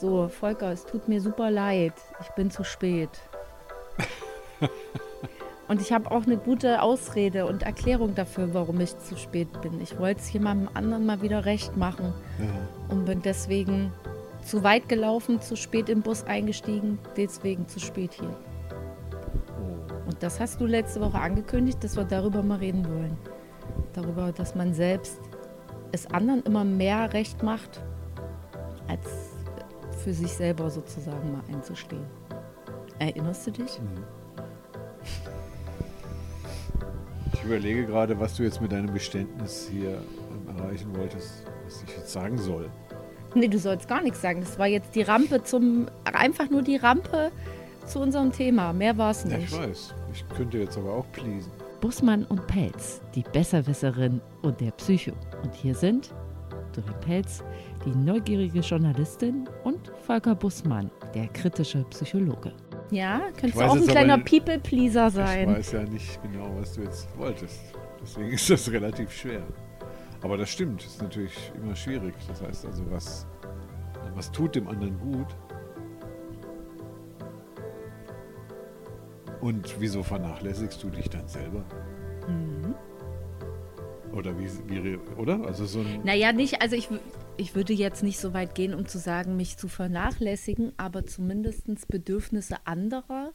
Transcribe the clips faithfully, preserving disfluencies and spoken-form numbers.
So, Volker, es tut mir super leid. Ich bin zu spät. Und ich habe auch eine gute Ausrede und Erklärung dafür, warum ich zu spät bin. Ich wollte es jemandem anderen mal wieder recht machen Ja. und bin deswegen zu weit gelaufen, zu spät im Bus eingestiegen, deswegen zu spät hier. Oh. Und das hast du letzte Woche angekündigt, dass wir darüber mal reden wollen. Darüber, dass man selbst es anderen immer mehr recht macht, als für sich selber sozusagen mal einzustehen. Erinnerst du dich? Mhm. Ich überlege gerade, was du jetzt mit deinem Geständnis hier ähm, erreichen wolltest, was ich jetzt sagen soll. Nee, du sollst gar nichts sagen. Das war jetzt die Rampe zum, einfach nur die Rampe zu unserem Thema. Mehr war es Ja, nicht. ich weiß. Ich könnte jetzt aber auch pleasen. Bussmann und Pelz, die Besserwisserin und der Psycho. Und hier sind Doreen Pelz, die neugierige Journalistin, und Volker Bussmann, der kritische Psychologe. Ja, Ich könntest du weiß auch ein jetzt kleiner aber- People-Pleaser Ich sein. weiß ja nicht genau, was du jetzt wolltest. Deswegen ist das relativ schwer. Aber das stimmt, ist natürlich immer schwierig. Das heißt also, was, was tut dem anderen gut? Und wieso vernachlässigst du dich dann selber? Mhm. Oder wie, wie oder? Also so ein. Naja, nicht, also ich, w- ich würde jetzt nicht so weit gehen, um zu sagen, mich zu vernachlässigen, aber zumindest Bedürfnisse anderer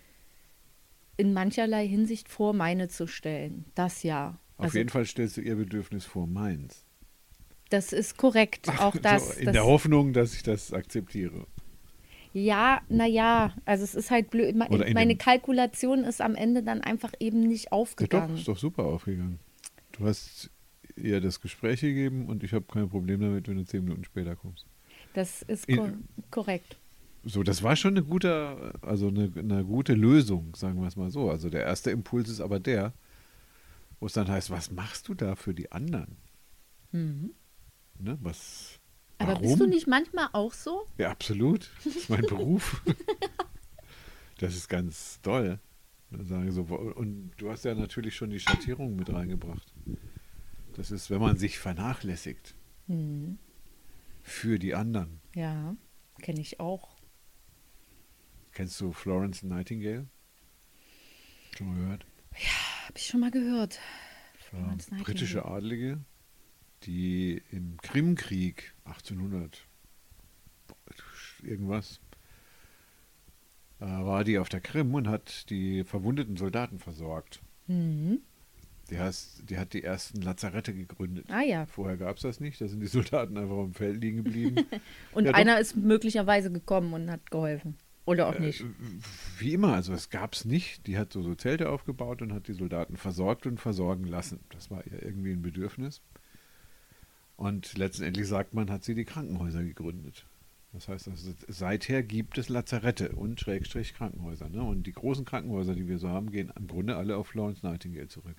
in mancherlei Hinsicht vor meine zu stellen. Das ja. Auf Also jeden Fall stellst du ihr Bedürfnis vor meins. das ist korrekt. Auch das. so, in das der Hoffnung, dass ich das akzeptiere. Ja, naja, also es ist halt blöd. Me- Oder in Meine dem- Kalkulation ist am Ende dann einfach eben nicht Ja, doch, aufgegangen. ist doch super aufgegangen. Du hast ihr das Gespräch gegeben und ich habe kein Problem damit, wenn du zehn Minuten später kommst. Das ist In- ko korrekt. So, das war schon eine gute, also eine, eine gute Lösung, sagen wir es mal so. Also der erste Impuls ist aber der, wo es dann heißt, was machst du da für die anderen? Mhm. Ne, was, Aber warum? bist du nicht manchmal auch so? Ja, absolut. Das ist mein Beruf. Das ist ganz toll. Dann sagen so, und du hast ja natürlich schon die Schattierung mit reingebracht. Das ist, wenn man sich vernachlässigt Mhm. für für die anderen. Ja, kenne ich auch. Kennst du Florence Nightingale? Schon mal gehört? Habe ich schon mal gehört. War Florence Nightingale. britische Adlige, die im Krimkrieg achtzehnhundert irgendwas äh, war die auf der Krim und hat die verwundeten Soldaten versorgt. Mhm. Die, heißt, die hat die ersten Lazarette gegründet. Ah ja. Vorher gab es das nicht, da sind die Soldaten einfach am Feld liegen geblieben. Und Ja, doch. einer ist möglicherweise gekommen und hat geholfen. Oder auch nicht. Äh, wie immer, also es gab es nicht. Die hat so, so Zelte aufgebaut und hat die Soldaten versorgt und versorgen lassen. Das war ihr irgendwie ein Bedürfnis. Und letztendlich sagt man, hat sie die Krankenhäuser gegründet. Das heißt, also seither gibt es Lazarette und Schrägstrich Krankenhäuser. Ne? Und die großen Krankenhäuser, die wir so haben, gehen im Grunde alle auf Florence Nightingale zurück.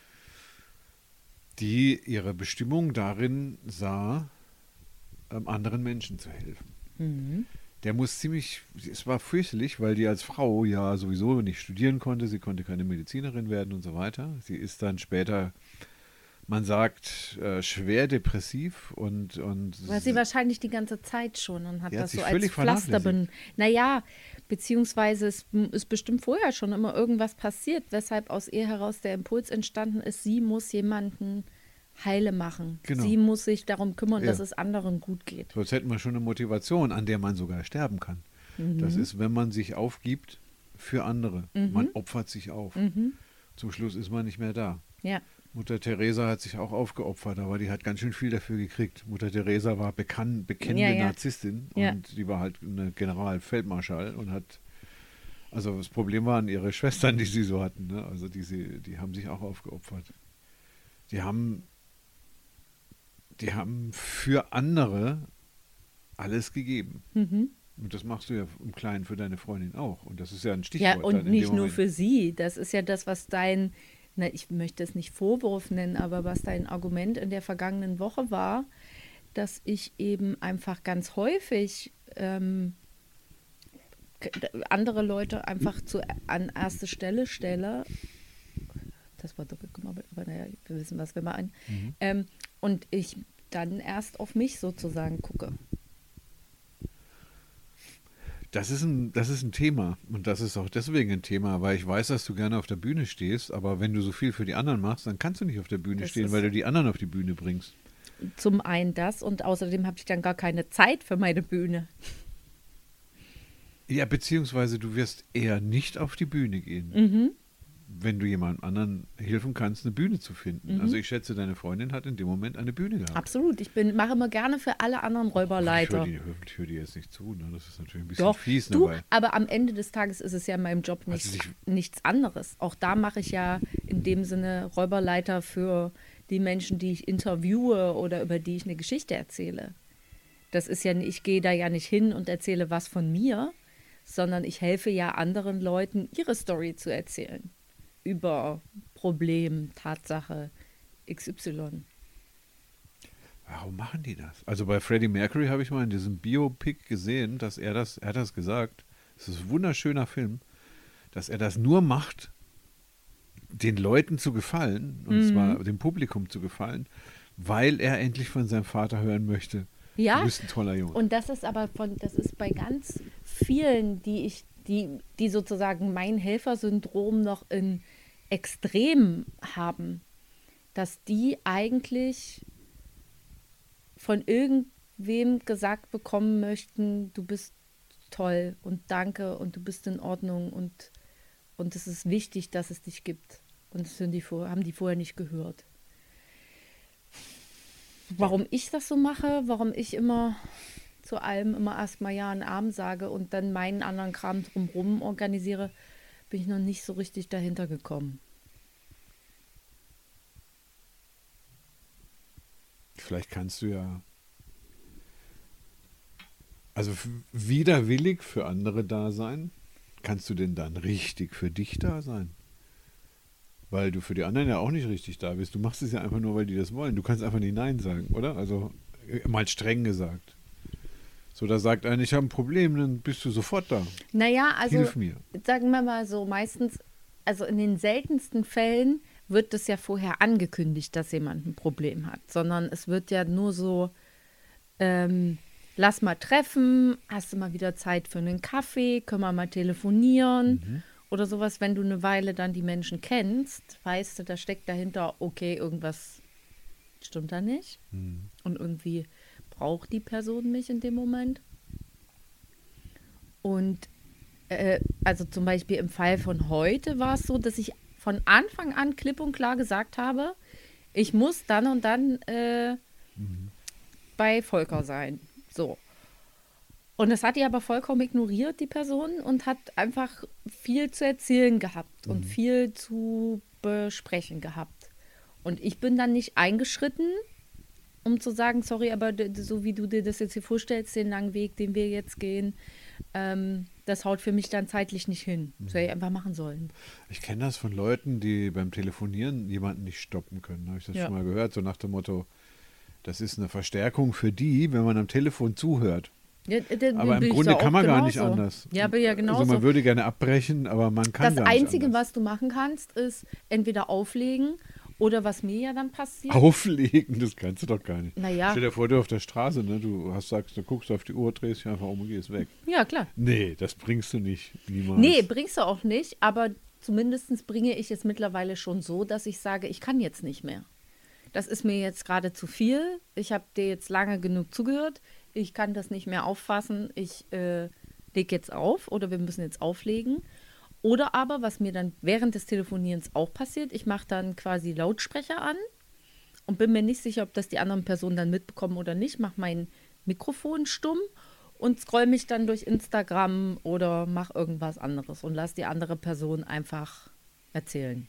Die ihre Bestimmung darin sah, ähm, anderen Menschen zu helfen. Mhm. Der muss ziemlich, es war fürchterlich, weil die als Frau ja sowieso nicht studieren konnte, sie konnte keine Medizinerin werden und so weiter. Sie ist dann später, man sagt, äh, schwer depressiv und... und War sie wahrscheinlich die ganze Zeit schon und hat Die hat das sich so als völlig Pflaster vernachlässigt. benutzt. Naja, beziehungsweise es m- ist bestimmt vorher schon immer irgendwas passiert, weshalb aus ihr heraus der Impuls entstanden ist, sie muss jemanden heile machen. Genau. Sie muss sich darum kümmern, Ja. dass es anderen gut geht. So, jetzt hätten wir schon eine Motivation, an der man sogar sterben kann. Mhm. Das ist, wenn man sich aufgibt für andere. Mhm. Man opfert sich auf. Mhm. Zum Schluss ist man nicht mehr da. Ja. Mutter Teresa hat sich auch aufgeopfert, aber die hat ganz schön viel dafür gekriegt. Mutter Teresa war bekannt, bekennende Ja, ja. Narzisstin Ja. und die war halt eine Generalfeldmarschall und hat, also das Problem waren ihre Schwestern, die sie so hatten, ne? Also die, sie, die haben sich auch aufgeopfert. Die haben, die haben für andere alles gegeben. Mhm. Und das machst du ja im Kleinen für deine Freundin auch. Und das ist ja ein Ja, Stichwort. dann und in nicht dem nur Moment. für sie. Das ist ja das, was dein, na, ich möchte es nicht Vorwurf nennen, aber was dein Argument in der vergangenen Woche war, dass ich eben einfach ganz häufig ähm, k- andere Leute einfach zu, an erste Stelle stelle. Das war doppelt gemoppelt, aber naja, wir wissen, was wir meinen. Mhm. Ähm, und ich dann erst auf mich sozusagen gucke. Das ist ein, das ist ein Thema und das ist auch deswegen ein Thema, weil ich weiß, dass du gerne auf der Bühne stehst, aber wenn du so viel für die anderen machst, dann kannst du nicht auf der Bühne Das stehen, ist weil du die anderen auf die Bühne bringst. zum einen das und außerdem habe ich dann gar keine Zeit für meine Bühne. Ja, beziehungsweise du wirst eher nicht auf die Bühne gehen, Mhm. wenn du jemand anderen helfen kannst, eine Bühne zu finden. Mhm. Also ich schätze, deine Freundin hat in dem Moment eine Bühne gehabt. Absolut. Ich bin, mache immer gerne für alle anderen Ich höre Räuberleiter. die, hör, ich hör die jetzt nicht zu, ne? Das ist natürlich ein bisschen Doch, fies, du, dabei. aber am Ende des Tages ist es ja in meinem Job Also nicht, sich- nichts anderes. Auch da mache ich ja in dem Sinne Räuberleiter für die Menschen, die ich interviewe oder über die ich eine Geschichte erzähle. Das ist ja, ich gehe da ja nicht hin und erzähle was von mir, sondern ich helfe ja anderen Leuten, ihre Story zu erzählen. Über Problem, Tatsache X Y. Warum machen die das? Also bei Freddie Mercury habe ich mal in diesem Biopic gesehen, dass er das, er hat das gesagt, es ist ein wunderschöner Film, dass er das nur macht, den Leuten zu gefallen, und Mhm. zwar dem Publikum zu gefallen, weil er endlich von seinem Vater hören möchte, Ja, du bist ein toller Junge. und das ist aber von, das ist bei ganz vielen, die ich, die, die sozusagen mein Helfersyndrom noch in Extrem haben, dass die eigentlich von irgendwem gesagt bekommen möchten, du bist toll und danke und du bist in Ordnung und, und es ist wichtig, dass es dich gibt. Und das sind die vor, haben die vorher nicht gehört. Warum ich das so mache, warum ich immer zu allem immer erstmal Ja und Arm sage und dann meinen anderen Kram drumherum organisiere, bin ich noch nicht so richtig dahinter gekommen. Vielleicht kannst du ja, also f- widerwillig für andere da sein, kannst du denn dann richtig für dich da sein? Weil du für die anderen ja auch nicht richtig da bist. Du machst es ja einfach nur, weil die das wollen. Du kannst einfach nicht Nein sagen, oder? Also äh, mal streng gesagt. So, da sagt einer, ich habe ein Problem, dann bist du sofort da. Naja, also Hilf mir. sagen wir mal so, meistens, also in den seltensten Fällen wird das ja vorher angekündigt, dass jemand ein Problem hat, sondern es wird ja nur so, ähm, lass mal treffen, hast du mal wieder Zeit für einen Kaffee, können wir mal telefonieren oder sowas, wenn du eine Weile dann die Menschen kennst, weißt du, da steckt dahinter, okay, irgendwas stimmt da nicht und irgendwie braucht die Person mich in dem Moment. Und äh, also zum Beispiel im Fall von heute war es so, dass ich von Anfang an klipp und klar gesagt habe, ich muss dann und dann äh, bei Volker sein. So. Und das hat die aber vollkommen ignoriert, die Person, und hat einfach viel zu erzählen gehabt und viel zu besprechen gehabt. Und ich bin dann nicht eingeschritten, um zu sagen, sorry, aber d- d- so wie du dir das jetzt hier vorstellst, den langen Weg, den wir jetzt gehen, ähm, das haut für mich dann zeitlich nicht hin. Das hätte ich einfach machen sollen. Ich kenne das von Leuten, die beim Telefonieren jemanden nicht stoppen können. Habe ich das Ja. schon mal gehört, so nach dem Motto, das ist eine Verstärkung für die, wenn man am Telefon zuhört. Ja, d- d- Aber bin im ich Grunde da kann auch man gar nicht genauso. anders. Ja, bin ja genauso. Also man würde gerne abbrechen, aber man kann Das gar nicht Einzige, anders. was du machen kannst, ist entweder auflegen oder was mir ja dann passiert. Auflegen, das kannst du doch gar nicht. Naja. Stell dir vor, du auf der Straße, ne? Du hast sagst, du guckst auf die Uhr, drehst dich einfach um und gehst weg. Ja, klar. Nee, das bringst du nicht. Niemals. Nee, bringst du auch nicht, aber zumindest bringe ich es mittlerweile schon so, dass ich sage, ich kann jetzt nicht mehr. Das ist mir jetzt gerade zu viel. Ich habe dir jetzt lange genug zugehört. Ich kann das nicht mehr auffassen. Ich äh, lege jetzt auf oder wir müssen jetzt auflegen. Oder aber, was mir dann während des Telefonierens auch passiert, ich mache dann quasi Lautsprecher an und bin mir nicht sicher, ob das die anderen Personen dann mitbekommen oder nicht, mache mein Mikrofon stumm und scroll mich dann durch Instagram oder mache irgendwas anderes und lass die andere Person einfach erzählen.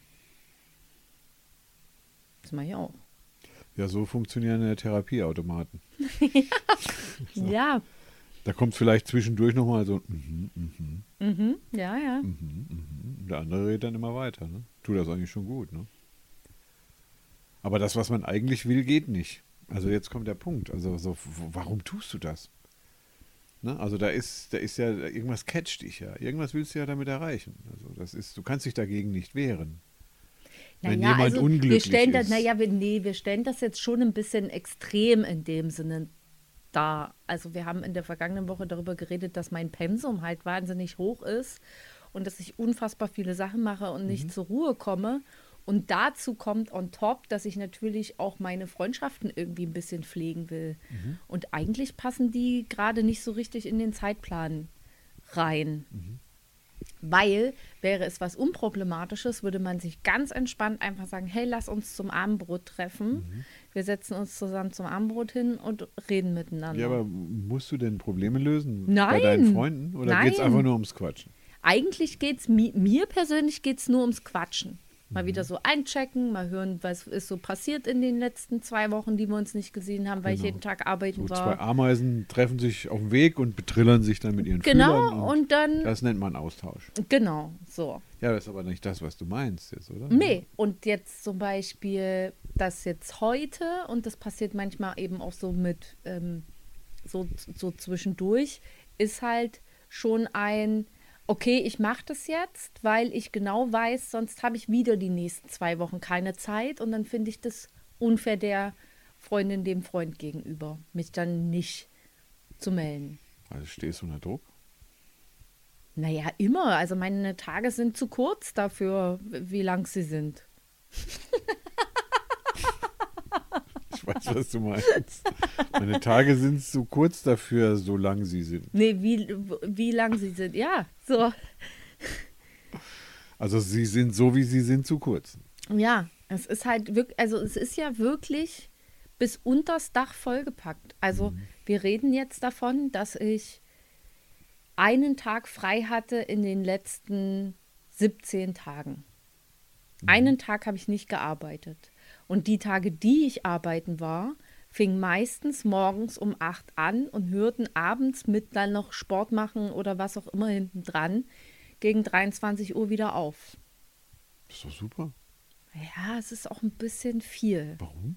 Das mache ich auch. Ja, so funktionieren ja Therapieautomaten. Ja, Da kommt vielleicht zwischendurch nochmal so, mhm, mhm, mhm. ja, ja. mhm, mhm. Der andere redet dann immer weiter. Ne? Tut das eigentlich schon gut. Ne? Aber das, was man eigentlich will, geht nicht. Also jetzt kommt der Punkt. Also so, w- warum tust du das? Ne? Also da ist, da ist ja, irgendwas catcht dich ja. Irgendwas willst du ja damit erreichen. Also das ist, du kannst dich dagegen nicht wehren. Wenn Naja, jemand also unglücklich wir stellen das, ist. naja, wir, nee, wir stellen das jetzt schon ein bisschen extrem in dem Sinne da. Also wir haben in der vergangenen Woche darüber geredet, dass mein Pensum halt wahnsinnig hoch ist und dass ich unfassbar viele Sachen mache und nicht Mhm. zur Ruhe komme. Und dazu kommt on top, dass ich natürlich auch meine Freundschaften irgendwie ein bisschen pflegen will. Mhm. Und eigentlich passen die gerade nicht so richtig in den Zeitplan rein. Mhm. Weil, wäre es was Unproblematisches, würde man sich ganz entspannt einfach sagen, hey, lass uns zum Abendbrot treffen. Mhm. Wir setzen uns zusammen zum Abendbrot hin und reden miteinander. Ja, aber musst du denn Probleme lösen bei Nein. deinen Freunden? Oder geht es Nein. einfach nur ums Quatschen? Eigentlich geht es mi mir persönlich geht's nur ums Quatschen. Mal Mhm. wieder so einchecken, mal hören, was ist so passiert in den letzten zwei Wochen, die wir uns nicht gesehen haben, weil ich Genau. jeden Tag arbeiten So zwei war. Ameisen treffen sich auf dem Weg und betrillern sich dann mit ihren Genau, Fühlern. und dann, Das nennt man Austausch. genau, so. Ja, das ist aber nicht das, was du meinst jetzt, oder? Nee, und jetzt zum Beispiel das jetzt heute, und das passiert manchmal eben auch so mit, ähm, so, so zwischendurch, ist halt schon ein, okay, ich mache das jetzt, weil ich genau weiß, sonst habe ich wieder die nächsten zwei Wochen keine Zeit und dann finde ich das unfair der Freundin, dem Freund gegenüber, mich dann nicht zu melden. Also stehst du unter Druck? Naja, immer. Also meine Tage sind zu kurz dafür, wie lang sie sind. Ich weiß, was du meinst. Meine Tage sind zu kurz dafür, so lang sie sind. Nee, wie, wie lang sie sind. Ja, so. Also sie sind so, wie sie sind, zu kurz. Ja, es ist halt wirklich, also es ist ja wirklich bis unters Dach vollgepackt. Also Mhm. wir reden jetzt davon, dass ich einen Tag frei hatte in den letzten siebzehn Tagen. Mhm. Einen Tag habe ich nicht gearbeitet. Und die Tage, die ich arbeiten war, fing meistens morgens um acht an und hörten abends mit dann noch Sport machen oder was auch immer hinten dran gegen dreiundzwanzig Uhr wieder auf. Das ist doch super. Ja, es ist auch ein bisschen viel. Warum?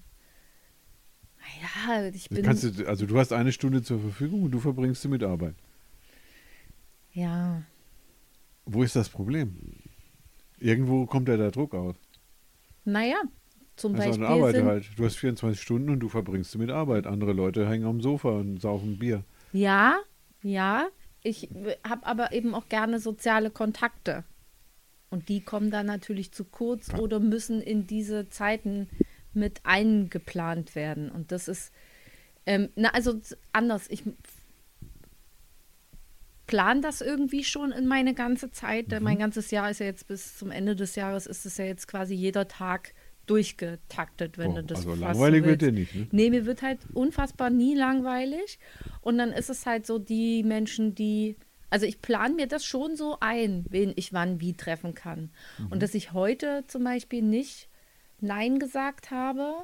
Ja, ich Das bin. kannst du, also du hast eine Stunde zur Verfügung und du verbringst sie mit Arbeit. Ja, Wo ist das Problem? Irgendwo kommt ja der Druck auf. naja, zum Also Beispiel. eine Arbeit Sind, halt. Du hast vierundzwanzig Stunden und du verbringst sie mit Arbeit. Andere Leute hängen am Sofa und saufen Bier. Ja, ja. Ich habe aber eben auch gerne soziale Kontakte. Und die kommen dann natürlich zu kurz Ja. oder müssen in diese Zeiten mit eingeplant werden. Und das ist, ähm, na, also z- anders. Ich plane das irgendwie schon in meine ganze Zeit. Denn Mein ganzes Jahr ist ja jetzt bis zum Ende des Jahres ist es ja jetzt quasi jeder Tag durchgetaktet, wenn Oh, du das also fast langweilig so wird willst. dir nicht, ne? Nee, mir wird halt unfassbar nie langweilig. Und dann ist es halt so, die Menschen, die. Also ich plane mir das schon so ein, wen ich wann wie treffen kann. Und dass ich heute zum Beispiel nicht Nein gesagt habe,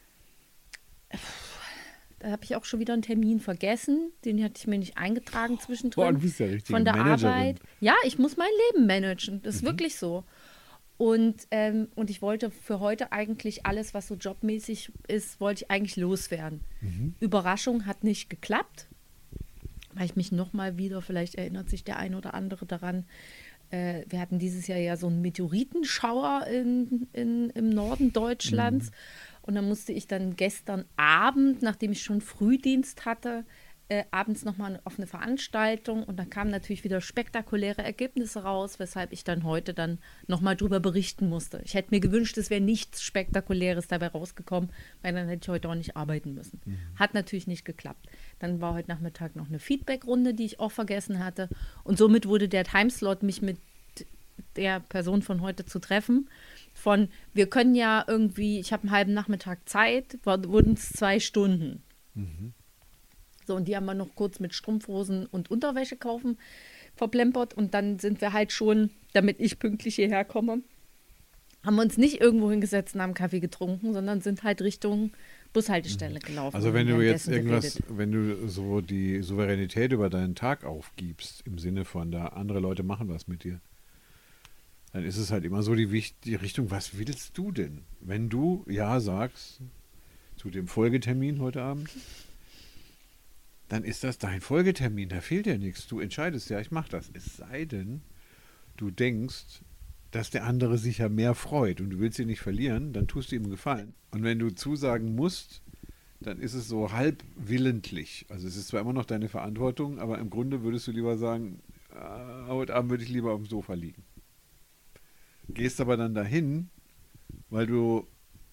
da habe ich auch schon wieder einen Termin vergessen. Den hatte ich mir nicht eingetragen zwischendrin. Boah, du bist ja richtig Von der Managerin. Arbeit. Ja, ich muss mein Leben managen. Das ist wirklich so. Und, ähm, und ich wollte für heute eigentlich alles, was so jobmäßig ist, wollte ich eigentlich loswerden. Mhm. Überraschung hat nicht geklappt, weil ich mich nochmal wieder, vielleicht erinnert sich der ein oder andere daran, äh, wir hatten dieses Jahr ja so einen Meteoritenschauer in, in, im Norden Deutschlands. Und dann musste ich dann gestern Abend, nachdem ich schon Frühdienst hatte, äh, abends nochmal auf eine Veranstaltung. Und da kamen natürlich wieder spektakuläre Ergebnisse raus, weshalb ich dann heute dann nochmal drüber berichten musste. Ich hätte mir gewünscht, es wäre nichts Spektakuläres dabei rausgekommen, weil dann hätte ich heute auch nicht arbeiten müssen. Hat natürlich nicht geklappt. Dann war heute Nachmittag noch eine Feedback-Runde, die ich auch vergessen hatte. Und somit wurde der Timeslot, mich mit der Person von heute zu treffen, von wir können ja irgendwie, ich habe einen halben Nachmittag Zeit, war- wurden es zwei Stunden. Mhm. So, und die haben wir noch kurz mit Strumpfhosen und Unterwäsche kaufen verplempert und dann sind wir halt schon, damit ich pünktlich hierher komme, haben wir uns nicht irgendwo hingesetzt und haben Kaffee getrunken, sondern sind halt Richtung Bushaltestelle gelaufen. Also und wenn du jetzt währenddessen irgendwas, geredet. wenn du so die Souveränität über deinen Tag aufgibst, im Sinne von, da andere Leute machen was mit dir, dann ist es halt immer so die, Wicht- die Richtung, was willst du denn? Wenn du Ja sagst zu dem Folgetermin heute Abend, dann ist das dein Folgetermin, da fehlt ja nichts. Du entscheidest ja, ich mache das. Es sei denn, du denkst, dass der andere sich ja mehr freut und du willst ihn nicht verlieren, dann tust du ihm einen Gefallen. Und wenn du zusagen musst, dann ist es so halb willentlich. Also es ist zwar immer noch deine Verantwortung, aber im Grunde würdest du lieber sagen, äh, heute Abend würde ich lieber auf dem Sofa liegen. Gehst aber dann dahin, weil du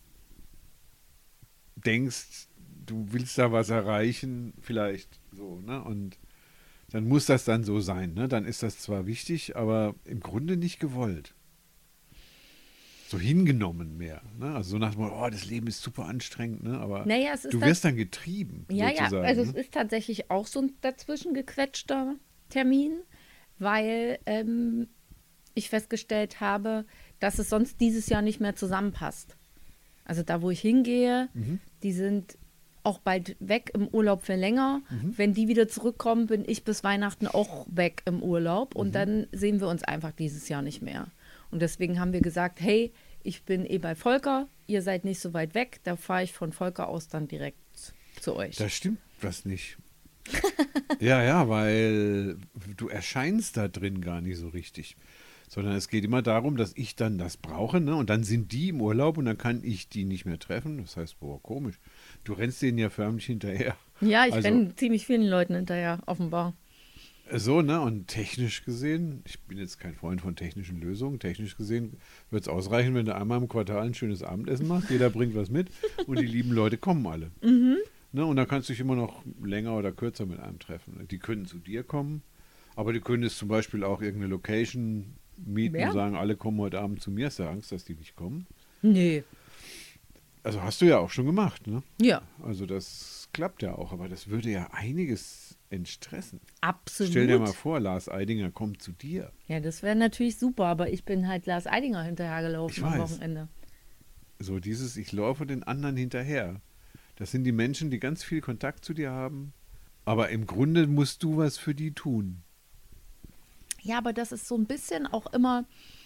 denkst, du willst da was erreichen, vielleicht so, ne? Und dann muss das dann so sein, ne? Dann ist das zwar wichtig, aber im Grunde nicht gewollt. So hingenommen mehr, ne? Also so nach dem Motto, oh, das Leben ist super anstrengend, ne? Aber Naja, es ist du das, wirst dann getrieben, ja, sozusagen. ja, also es Ne? ist tatsächlich auch so ein dazwischen gequetschter Termin, weil ähm, ich festgestellt habe, dass es sonst dieses Jahr nicht mehr zusammenpasst. Also da, wo ich hingehe, Mhm. die sind auch bald weg im Urlaub für länger. Mhm. Wenn die wieder zurückkommen, bin ich bis Weihnachten auch weg im Urlaub. Und Mhm. dann sehen wir uns einfach dieses Jahr nicht mehr. Und deswegen haben wir gesagt, hey, ich bin eh bei Volker, ihr seid nicht so weit weg, da fahre ich von Volker aus dann direkt zu euch. Da stimmt was nicht. Ja, ja, weil du erscheinst da drin gar nicht so richtig. Sondern es geht immer darum, dass ich dann das brauche, ne? Und dann sind die im Urlaub und dann kann ich die nicht mehr treffen. Das heißt, boah, komisch. Du rennst denen ja förmlich hinterher. Ja, ich Also- renne ziemlich vielen Leuten hinterher, offenbar. So, ne? Und technisch gesehen, ich bin jetzt kein Freund von technischen Lösungen, technisch gesehen wird es ausreichen, wenn du einmal im Quartal ein schönes Abendessen machst, jeder bringt was mit und die lieben Leute kommen alle. Mhm. Ne? Und dann kannst du dich immer noch länger oder kürzer mit einem treffen. Die können zu dir kommen, aber die können jetzt zum Beispiel auch irgendeine Location mieten Ja. und sagen, alle kommen heute Abend zu mir. Hast du Angst, dass die nicht kommen? Nee. Also hast du ja auch schon gemacht, ne? Ja, Also das klappt ja auch, aber das würde ja einiges entstressen. absolut. Stell dir mal vor, Lars Eidinger kommt zu dir. Ja, das wäre natürlich super, aber ich bin halt Lars Eidinger hinterhergelaufen Ich am weiß. Wochenende. So dieses, ich laufe den anderen hinterher. Das sind die Menschen, die ganz viel Kontakt zu dir haben, aber im Grunde musst du was für die tun. Ja, aber das ist so ein bisschen auch immer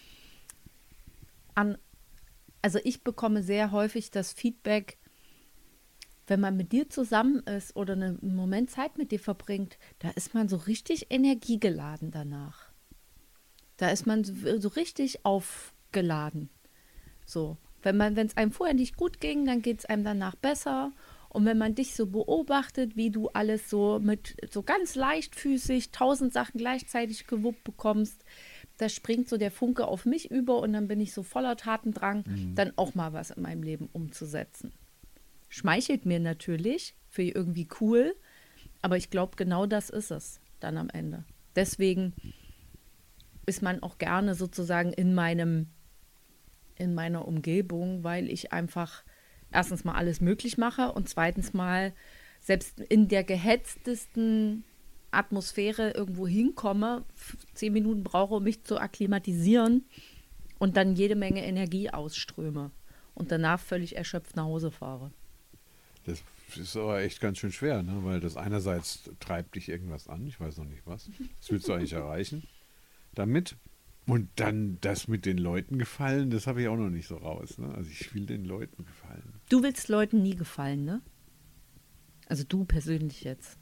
an, also ich bekomme sehr häufig das Feedback, wenn man mit dir zusammen ist oder einen Moment Zeit mit dir verbringt, da ist man so richtig energiegeladen danach. Da ist man so, so richtig aufgeladen. So, wenn man, wenn es einem vorher nicht gut ging, dann geht es einem danach besser. Und wenn man dich so beobachtet, wie du alles so mit so ganz leichtfüßig tausend Sachen gleichzeitig gewuppt bekommst, da springt so der Funke auf mich über und dann bin ich so voller Tatendrang, Mhm. dann auch mal was in meinem Leben umzusetzen. Schmeichelt mir natürlich, finde ich irgendwie cool, aber ich glaube, genau das ist es dann am Ende. Deswegen ist man auch gerne sozusagen in meinem, in meiner Umgebung, weil ich einfach erstens mal alles möglich mache und zweitens mal selbst in der gehetztesten Atmosphäre irgendwo hinkomme, f- zehn Minuten brauche, um mich zu akklimatisieren und dann jede Menge Energie ausströme und danach völlig erschöpft nach Hause fahre. Das ist aber echt ganz schön schwer, ne? Weil das einerseits treibt dich irgendwas an, ich weiß noch nicht was. Das willst du eigentlich erreichen damit. Und dann das mit den Leuten gefallen, das habe ich auch noch nicht so raus. Ne? Also ich will den Leuten gefallen. Du willst Leuten nie gefallen, ne? Also du persönlich jetzt.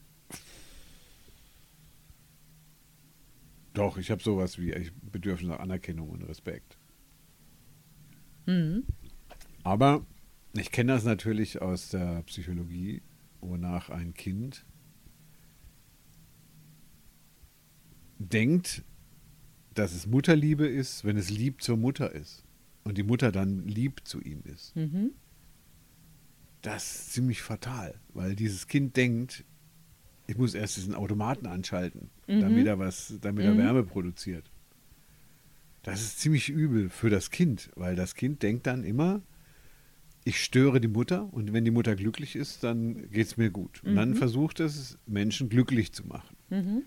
Doch, ich habe sowas wie ich Bedürfnis nach Anerkennung und Respekt. Mhm. Aber ich kenne das natürlich aus der Psychologie, wonach ein Kind denkt, dass es Mutterliebe ist, wenn es lieb zur Mutter ist und die Mutter dann lieb zu ihm ist. Mhm. Das ist ziemlich fatal, weil dieses Kind denkt, ich muss erst diesen Automaten anschalten, Mhm. damit er was, damit er Mhm. Wärme produziert. Das ist ziemlich übel für das Kind, weil das Kind denkt dann immer, ich störe die Mutter und wenn die Mutter glücklich ist, dann geht es mir gut. Und dann Mhm. versucht es, Menschen glücklich zu machen. Mhm.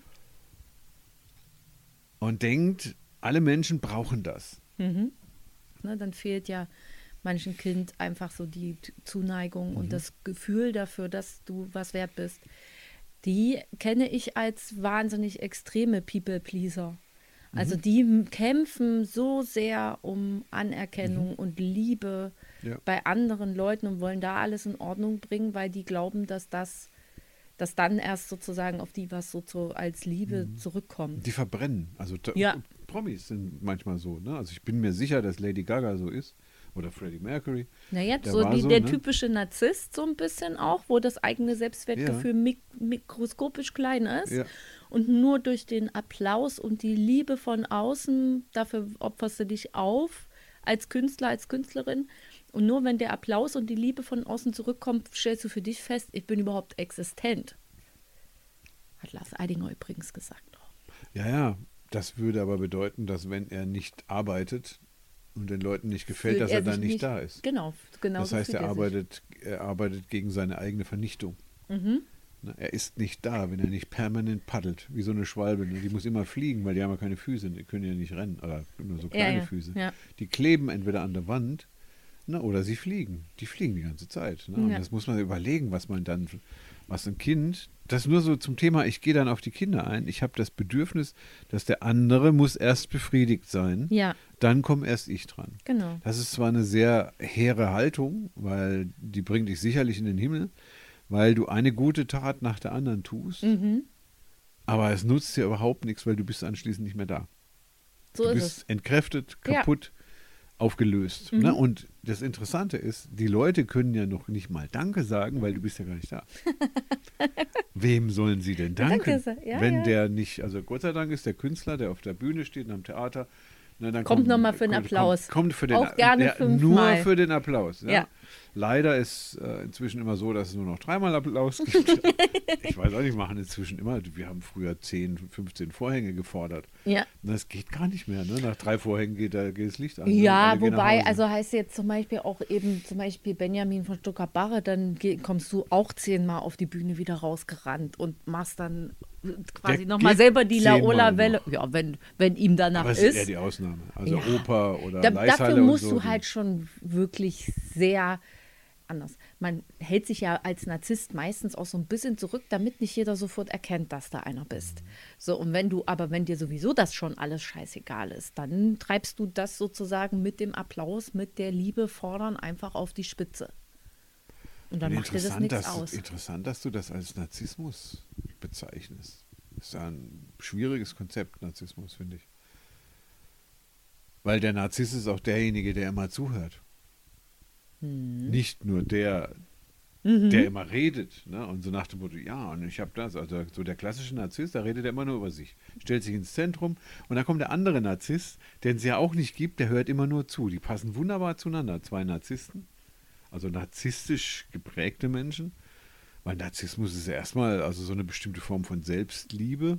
Und denkt, alle Menschen brauchen das. Mhm. Ne, dann fehlt ja manchen Kind einfach so die T- Zuneigung Mhm. und das Gefühl dafür, dass du was wert bist. Die kenne ich als wahnsinnig extreme People-Pleaser. Also die m- kämpfen so sehr um Anerkennung und Liebe Ja. bei anderen Leuten und wollen da alles in Ordnung bringen, weil die glauben, dass das, dass dann erst sozusagen auf die was so zu, als Liebe zurückkommt. Die verbrennen. Also da, Ja. Promis sind manchmal so. Ne? Also ich bin mir sicher, dass Lady Gaga so ist, Oder Freddie Mercury. Naja, Der so, war die, so, der ne? typische Narzisst so ein bisschen auch, wo das eigene Selbstwertgefühl mik mikroskopisch klein ist. Ja. Und nur durch den Applaus und die Liebe von außen, dafür opferst du dich auf als Künstler, als Künstlerin. Und nur wenn der Applaus und die Liebe von außen zurückkommt, stellst du für dich fest, ich bin überhaupt existent. Hat Lars Eidinger übrigens gesagt. Ja, ja, das würde aber bedeuten, dass wenn er nicht arbeitet und den Leuten nicht gefällt, Fühlt dass er er dann sich nicht, nicht- da ist. Genau, genau Das so heißt, fühlt er er sich. arbeitet, er arbeitet gegen seine eigene Vernichtung. Mhm. Ne, Er ist nicht da, wenn er nicht permanent paddelt, wie so eine Schwalbe. Ne? Die muss immer fliegen, weil die haben ja keine Füße, die können ja nicht rennen, oder nur so kleine ja, ja, Füße. ja. Die kleben entweder an der Wand, ne, oder sie fliegen. Die fliegen die ganze Zeit. Ne? Und Ja. das muss man überlegen, was man dann, was ein Kind, das nur so zum Thema, ich gehe dann auf die Kinder ein, ich habe das Bedürfnis, dass der andere muss erst befriedigt sein, Ja, dann komme erst ich dran. genau. Das ist zwar eine sehr hehre Haltung, weil die bringt dich sicherlich in den Himmel, weil du eine gute Tat nach der anderen tust, Mhm. aber es nutzt dir überhaupt nichts, weil du bist anschließend nicht mehr da. So du ist bist es. entkräftet, Ja. kaputt, aufgelöst. Mhm. Ne? Und das Interessante ist, die Leute können ja noch nicht mal Danke sagen, weil du bist ja gar nicht da. Wem sollen sie denn danken? Danke sa- ja, wenn ja. der nicht, also Gott sei Dank ist der Künstler, der auf der Bühne steht, am Theater, na, dann Kommt noch mal für den kommt, Applaus. Kommt, kommt für den, Auch gerne ja, fünfmal. Nur für den Applaus. Ja. Ja. Leider ist äh, inzwischen immer so, dass es nur noch dreimal Applaus gibt. Ich weiß auch nicht, wir machen inzwischen immer, wir haben früher zehn, fünfzehn Vorhänge gefordert. Ja. Das geht gar nicht mehr. Ne? Nach drei Vorhängen geht, da, geht das Licht an. Ja, Alle gehen nach wobei, Hause. also heißt jetzt zum Beispiel auch eben, zum Beispiel Benjamin von Stuttgart-Barre, dann geh, kommst du auch zehnmal auf die Bühne wieder rausgerannt und machst dann quasi Der nochmal geht selber die zehnmal Laola-Welle. noch. Ja, wenn, wenn ihm danach Aber es ist ist. eher die Ausnahme. Also Ja. Oper oder Da, Leishalle dafür musst und so. du halt schon wirklich sehr anders. Man hält sich ja als Narzisst meistens auch so ein bisschen zurück, damit nicht jeder sofort erkennt, dass da einer bist. So, und wenn du, aber wenn dir sowieso das schon alles scheißegal ist, dann treibst du das sozusagen mit dem Applaus, mit der Liebe fordern einfach auf die Spitze. Und dann Und macht dir das interessant, nichts dass, aus. Interessant, dass du das als Narzissmus bezeichnest. Das ist ja ein schwieriges Konzept, Narzissmus, finde ich. Weil der Narzisst ist auch derjenige, der immer zuhört. Hm. Nicht nur der, Mhm. der immer redet. Ne? Und so nach dem Motto, ja, und ich habe das. Also so der klassische Narzisst, da redet er immer nur über sich. Stellt sich ins Zentrum. Und dann kommt der andere Narzisst, den es ja auch nicht gibt, der hört immer nur zu. Die passen wunderbar zueinander. Zwei Narzissten, also narzisstisch geprägte Menschen. Weil Narzissmus ist ja erstmal, also so eine bestimmte Form von Selbstliebe,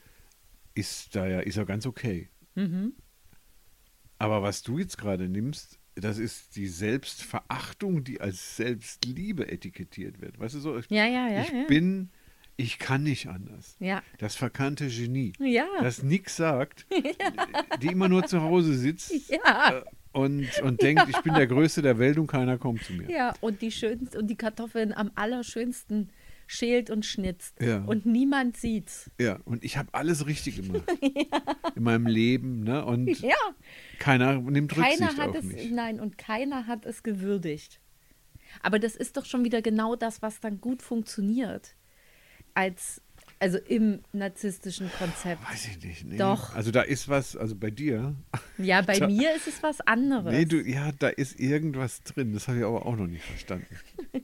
ist da ja, ist ja ganz okay. Mhm. Aber was du jetzt gerade nimmst, das ist die Selbstverachtung, die als Selbstliebe etikettiert wird. Weißt du so? Ich, Ja, ja, ja. ich ja. bin, ich kann nicht anders. Ja. Das verkannte Genie, Ja. das nichts sagt, die immer nur zu Hause sitzt Ja. äh, und, und denkt, ich bin der Größte der Welt und keiner kommt zu mir. Ja, und die schönsten und die Kartoffeln am allerschönsten schält und schnitzt. Ja. Und niemand sieht's. Ja, und ich habe alles richtig gemacht in meinem Leben, ne? Und Ja, keiner nimmt Rücksicht keiner hat auf es, mich. nein, und keiner hat es gewürdigt. Aber das ist doch schon wieder genau das, was dann gut funktioniert. Als, also im narzisstischen Konzept. Weiß ich nicht. Nee. Doch. Also da ist was, also bei dir. Ja, bei Da- mir ist es was anderes. Nee, du, ja, da ist irgendwas drin. Das habe ich aber auch noch nicht verstanden.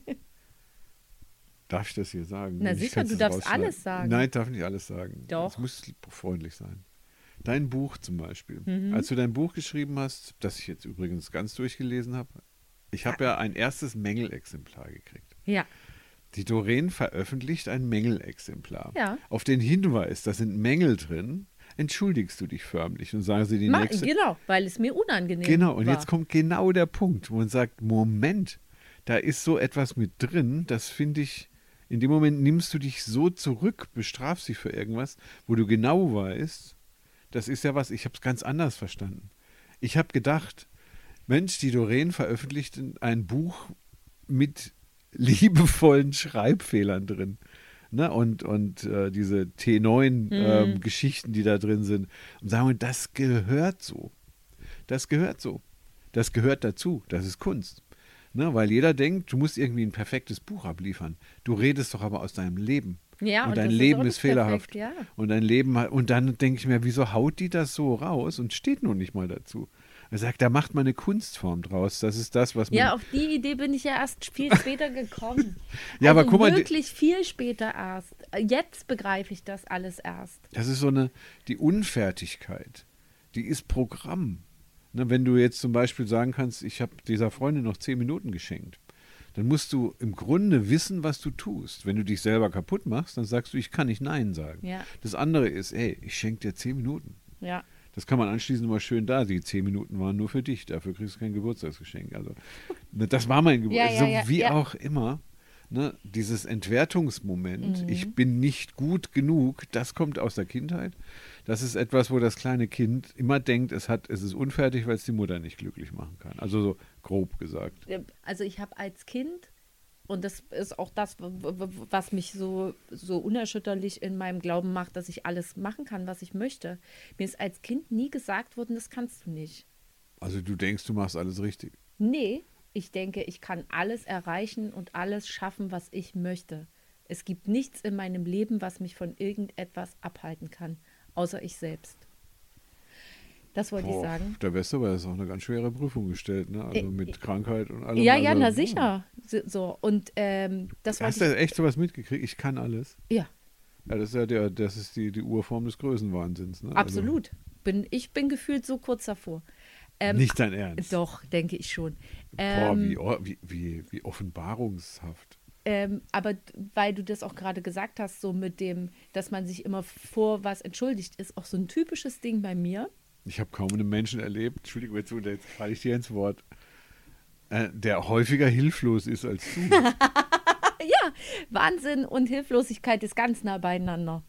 Darf ich das hier sagen? Na Wenn nicht, sicher, kannst du es darfst rausschneiden. alles sagen. Nein, ich darf nicht alles sagen. Doch. Es muss freundlich sein. Dein Buch zum Beispiel. Mhm. Als du dein Buch geschrieben hast, das ich jetzt übrigens ganz durchgelesen habe, ich habe ja ein erstes Mängelexemplar gekriegt. Ja, Die Doreen veröffentlicht ein Mängelexemplar. Ja. Auf den Hinweis, da sind Mängel drin, entschuldigst du dich förmlich und sagen sie die Ma, nächste. genau, weil es mir unangenehm Genau, und war. jetzt kommt genau der Punkt, wo man sagt, Moment, da ist so etwas mit drin, das finde ich, in dem Moment nimmst du dich so zurück, bestrafst dich für irgendwas, wo du genau weißt, das ist ja was, ich habe es ganz anders verstanden. Ich habe gedacht, Mensch, die Doreen veröffentlicht ein Buch mit liebevollen Schreibfehlern drin. Ne? Und, und äh, diese T neun ähm, Geschichten, die da drin sind. Und sagen wir, das gehört so. Das gehört so. Das gehört dazu. Das ist Kunst. Ne? Weil jeder denkt, du musst irgendwie ein perfektes Buch abliefern. Du redest doch aber aus deinem Leben. Ja, und und dein das ist Leben auch ist, nicht fehlerhaft. perfekt, ja. Und dein Leben hat, und dann denke ich mir, wieso haut die das so raus und steht nun nicht mal dazu? Er sagt, da macht man eine Kunstform draus. Das ist das, was man... Ja, auf die Idee bin ich ja erst viel später gekommen. Ja, also aber guck mal, wirklich viel später erst. Jetzt begreife ich das alles erst. das ist so eine, die Unfertigkeit, die ist Programm. Ne, wenn du jetzt zum Beispiel sagen kannst, ich habe dieser Freundin noch zehn Minuten geschenkt, dann musst du im Grunde wissen, was du tust. Wenn du dich selber kaputt machst, dann sagst du, ich kann nicht Nein sagen. Ja. Das andere ist, ey, ich schenke dir zehn Minuten. Ja. Das kann man anschließend immer schön da. Die zehn Minuten waren nur für dich, dafür kriegst du kein Geburtstagsgeschenk. Also, ne, das war mein Geburtstag. Ja, ja, so wie ja. auch immer, ne, dieses Entwertungsmoment, Mhm. ich bin nicht gut genug, das kommt aus der Kindheit. Das ist etwas, wo das kleine Kind immer denkt, es, hat, es ist unfertig, weil es die Mutter nicht glücklich machen kann. Also so grob gesagt. Also ich habe als Kind, und das ist auch das, w- w- was mich so, so unerschütterlich in meinem Glauben macht, dass ich alles machen kann, was ich möchte. Mir ist als Kind nie gesagt worden, das kannst du nicht. Also du denkst, du machst alles richtig. Nee, ich denke, ich kann alles erreichen und alles schaffen, was ich möchte. Es gibt nichts in meinem Leben, was mich von irgendetwas abhalten kann, außer ich selbst. Das wollte ich Boah, sagen. Da wärst du aber, das ist auch eine ganz schwere Prüfung gestellt, ne? Also Äh, mit Krankheit und allem. Ja, ja, also, na hm. sicher. So- So, und ähm, das Hast wollte du echt sowas mitgekriegt? Ich kann alles. ich. Ja, Ja, das ist ja der, das ist die, die Urform des Größenwahnsinns. Ne? absolut. Bin, ich bin gefühlt so kurz davor. Also, Ähm, nicht dein Ernst. Doch, denke ich schon. Boah, Ähm, wie, o- wie, wie, wie offenbarungshaft. ähm, aber d- weil du das auch gerade gesagt hast, so mit dem, dass man sich immer vor was entschuldigt, ist auch so ein typisches Ding bei mir. Ich habe kaum einen Menschen erlebt, Entschuldigung, jetzt, jetzt falle ich dir ins Wort, äh, der häufiger hilflos ist als du. Ja, Wahnsinn und Hilflosigkeit ist ganz nah beieinander.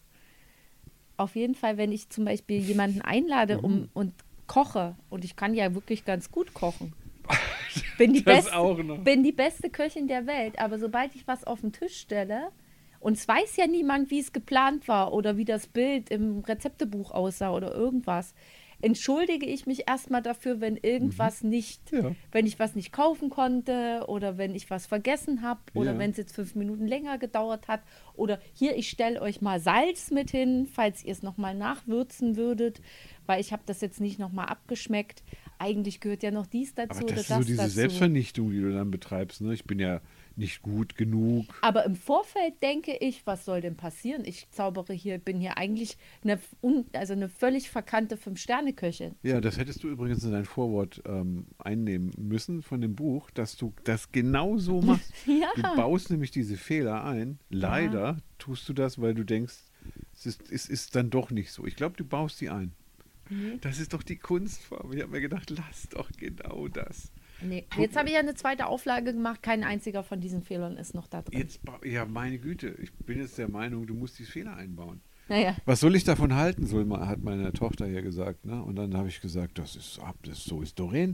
Auf jeden Fall, wenn ich zum Beispiel jemanden einlade um, und koche, und ich kann ja wirklich ganz gut kochen. Bin die, Das beste, auch noch. bin die beste Köchin der Welt, aber sobald ich was auf den Tisch stelle, und es weiß ja niemand, wie es geplant war oder wie das Bild im Rezeptebuch aussah oder irgendwas, entschuldige ich mich erstmal dafür, wenn irgendwas nicht, Ja. wenn ich was nicht kaufen konnte oder wenn ich was vergessen habe oder Ja. wenn es jetzt fünf Minuten länger gedauert hat oder hier, ich stelle euch mal Salz mit hin, falls ihr es nochmal nachwürzen würdet, weil ich habe das jetzt nicht nochmal abgeschmeckt. Eigentlich gehört ja noch dies dazu Aber oder das das ist so diese dazu. Selbstvernichtung, die du dann betreibst. Ne? Ich bin ja nicht gut genug. Aber im Vorfeld denke ich, was soll denn passieren? Ich zaubere hier, bin hier eigentlich eine, un- also eine völlig verkannte Fünf-Sterne-Köchin. Ja, das hättest du übrigens in dein Vorwort ähm, einnehmen müssen von dem Buch, dass du das genau so machst. Ja. Du baust nämlich diese Fehler ein. Leider tust du das, weil du denkst, es ist, es ist dann doch nicht so. Ich glaube, du baust sie ein. Das ist doch die Kunstform. Ich habe mir gedacht, lass doch genau das. Nee. Jetzt habe ich ja eine zweite Auflage gemacht. Kein einziger von diesen Fehlern ist noch da drin. Jetzt, ba- ja, meine Güte, ich bin jetzt der Meinung, du musst diese Fehler einbauen. Naja, Was soll ich davon halten, soll, ma- hat meine Tochter hier gesagt. Ne? Und dann habe ich gesagt, das ist ab, das so ist Doreen.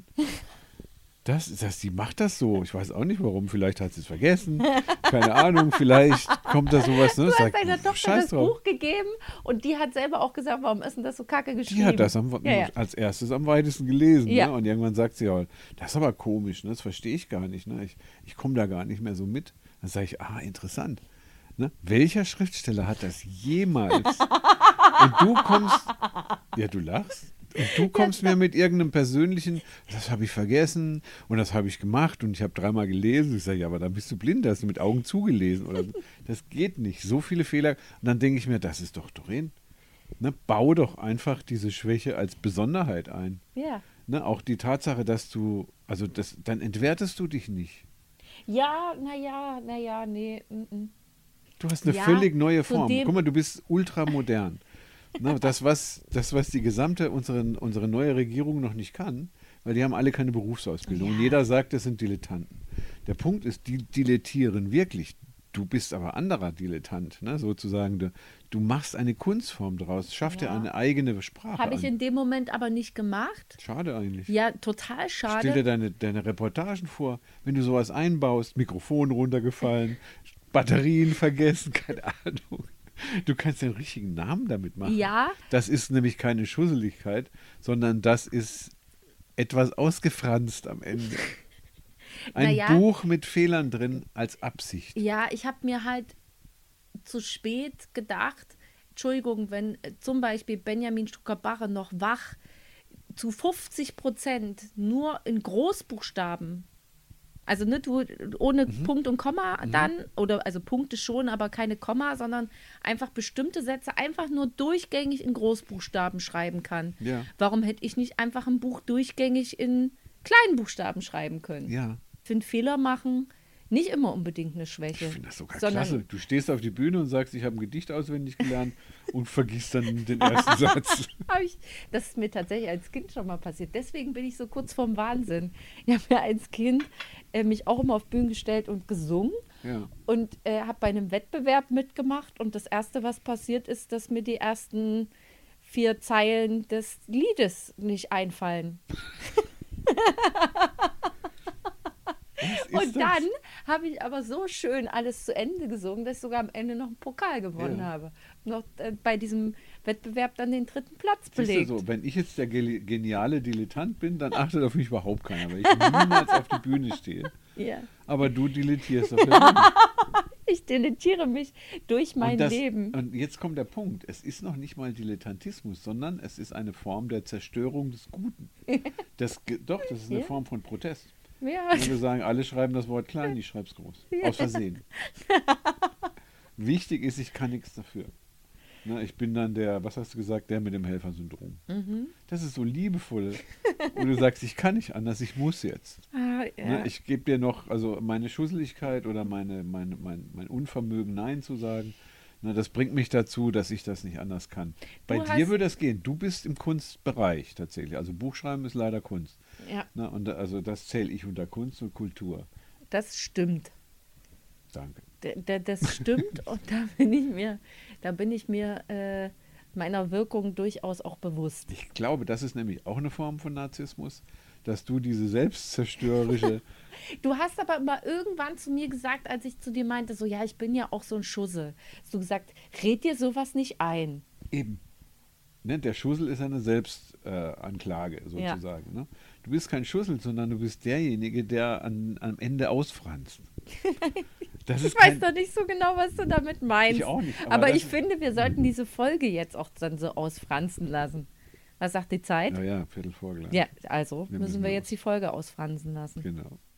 Das, das, die macht das so. Ich weiß auch nicht warum. Vielleicht hat sie es vergessen. Keine Ahnung. Vielleicht kommt da sowas. Ne? du hast Sag, deiner Tochter scheiß das drauf. Buch gegeben und die hat selber auch gesagt, warum ist denn das so kacke geschrieben? Die hat das am, Ja, ja. als erstes am weitesten gelesen. Ja. Ne? Und irgendwann sagt sie ja, das ist aber komisch. Ne? Das verstehe ich gar nicht. Ne? Ich, ich komme da gar nicht mehr so mit. Dann sage ich, ah, interessant. Ne? Welcher Schriftsteller hat das jemals? Und du kommst, ja, du lachst. Und du kommst mir mit irgendeinem persönlichen, das habe ich vergessen und das habe ich gemacht und ich habe dreimal gelesen. Ich sage, ja, aber dann bist du blind, hast du mit Augen zugelesen oder so. Das geht nicht. So viele Fehler. Und dann denke ich mir, das ist doch Doreen. Ne? Bau doch einfach diese Schwäche als Besonderheit ein. Ja. Ne? Auch die Tatsache, dass du, also das, dann entwertest du dich nicht. Ja, naja, naja, nee. Mm -mm. Du hast eine Ja, völlig neue zu Form. dem- Guck mal, du bist ultramodern. Ne, das, was, das, was die gesamte, unsere, unsere neue Regierung noch nicht kann, weil die haben alle keine Berufsausbildung. Und Ja. jeder sagt, das sind Dilettanten. Der Punkt ist, die dilettieren wirklich. Du bist aber anderer Dilettant, ne? Sozusagen. Du, du machst eine Kunstform draus, schaff dir Ja. eine eigene Sprache Habe ich an. in dem Moment aber nicht gemacht. Schade eigentlich. Ja, total Stell dir schade. deine, deine Reportagen vor, wenn du sowas einbaust, Mikrofon runtergefallen, Batterien vergessen, keine Ahnung. Du kannst den richtigen Namen damit machen. Ja. Das ist nämlich keine Schusseligkeit, sondern das ist etwas ausgefranst am Ende. Ein Naja. Buch mit Fehlern drin als Absicht. Ja, ich habe mir halt zu spät gedacht, Entschuldigung, wenn äh, zum Beispiel Benjamin Stuckerbarre noch wach zu fünfzig Prozent nur in Großbuchstaben, also nicht du ohne mhm. Punkt und Komma dann, mhm. oder also Punkte schon, aber keine Komma, sondern einfach bestimmte Sätze einfach nur durchgängig in Großbuchstaben schreiben kann. Ja. Warum hätte ich nicht einfach ein Buch durchgängig in Kleinbuchstaben schreiben können? Ja. Ich finde, Fehler machen nicht immer unbedingt eine Schwäche. Ich finde das sogar sondern, klasse. Du stehst auf die Bühne und sagst, ich habe ein Gedicht auswendig gelernt und vergisst dann den ersten Satz. Ich, das ist mir tatsächlich als Kind schon mal passiert. Deswegen bin ich so kurz vorm Wahnsinn. Ich habe ja als Kind äh, mich auch immer auf Bühnen gestellt und gesungen ja. und äh, habe bei einem Wettbewerb mitgemacht. Und das Erste, was passiert ist, dass mir die ersten vier Zeilen des Liedes nicht einfallen. Und dann habe ich aber so schön alles zu Ende gesungen, dass ich sogar am Ende noch einen Pokal gewonnen ja. habe. Noch äh, bei diesem Wettbewerb dann den dritten Platz belegt. So, wenn ich jetzt der ge- geniale Dilettant bin, dann achtet auf mich überhaupt keiner, weil ich niemals auf die Bühne stehe. Ja. Aber du dilettierst auf der Bühne. Ich dilettiere mich durch mein und das, Leben. Und jetzt kommt der Punkt. Es ist noch nicht mal Dilettantismus, sondern es ist eine Form der Zerstörung des Guten. Das, doch, das ist eine ja. Form von Protest. Ja. Wenn wir sagen, alle schreiben das Wort klein, ich schreibe es groß. Ja. Aus Versehen. Wichtig ist, ich kann nichts dafür. Na, ich bin dann der, was hast du gesagt, der mit dem Helfersyndrom. Mhm. Das ist so liebevoll. Wo du sagst, ich kann nicht anders, ich muss jetzt. Ah, ja. Na, ich gebe dir noch, also meine Schusseligkeit oder meine, meine, mein, mein Unvermögen, Nein zu sagen, na, das bringt mich dazu, dass ich das nicht anders kann. Bei Du dir hast- würde das gehen. Du bist im Kunstbereich tatsächlich. Also Buchschreiben ist leider Kunst. Ja, Na, und da- also das zähle ich unter Kunst und Kultur. das stimmt. Danke. D- d- Das stimmt und da bin ich mir, da bin ich mir äh, meiner Wirkung durchaus auch bewusst. Ich glaube, das ist nämlich auch eine Form von Narzissmus, dass du diese selbstzerstörerische... Du hast aber mal irgendwann zu mir gesagt, als ich zu dir meinte, so ja, ich bin ja auch so ein Schussel. Hast du gesagt, red dir sowas nicht ein. Eben. Ne, der Schussel ist eine Selbstanklage äh, sozusagen. Ne? Du bist kein Schussel, sondern du bist derjenige, der an, am Ende ausfranst. Das Ich ist weiß kein, doch nicht so genau, was du damit meinst. Ich auch nicht. Aber, Aber das ich ist- finde, wir sollten diese Folge jetzt auch dann so ausfransen lassen. Was sagt die Zeit? Naja, Viertel vor gleich. Ja, also Wir müssen müssen wir los. jetzt die Folge ausfransen lassen. Genau.